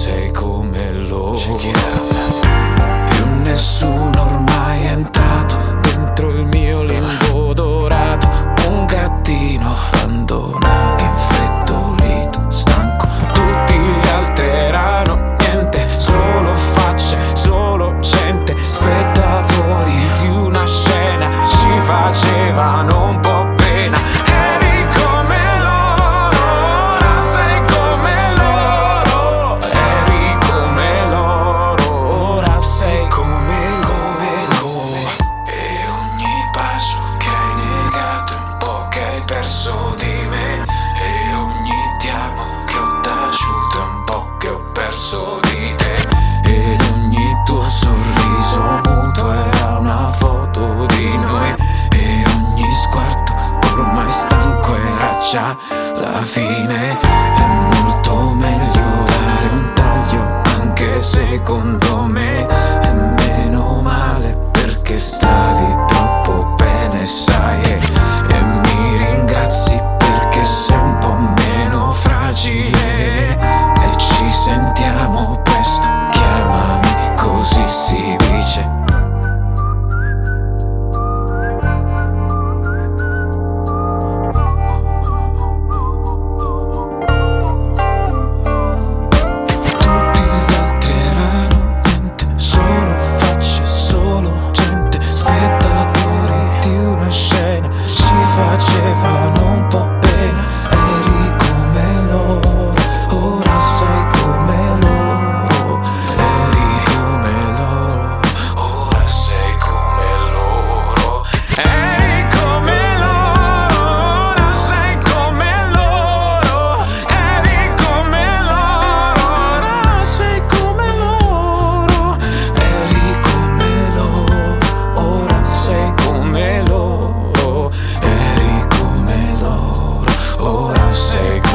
sei come loro. Più nessuno ormai è entrato dentro il mio limbo dorato. Un gattino abbandonato, infreddolito, stanco. Tutti gli altri erano niente, solo facce, solo gente. Spettatori di una scena, ci facevano un po' pena. Eri come loro, ora sei come loro. Eri come loro, ora sei come loro. E ogni bacio che hai negato, un po' che hai perso di me. E ogni ti amo che ho taciuto, un po' che ho perso di te. Ed ogni tuo sorriso muto era una foto di noi. E ogni sguardo ormai stanco era già la fine. È molto meglio dare un taglio, anche secondo me. E meno male perché stavi troppo bene, sai. E mi ringrazi perché sei un po' meno fragile. E ci sentiamo presto, chiamami, così si dice. Tutti gli altri erano niente, solo facce, solo gente. Spettatori di una scena, ci facevano un po' pena. Eri come loro, ora sei come loro. Eri come loro, ora sei come loro. Eri come loro, ora sei come loro. Eri come loro, ora sei come loro. Eri come loro, ora sei come loro. Eri come loro, ora sei come loro.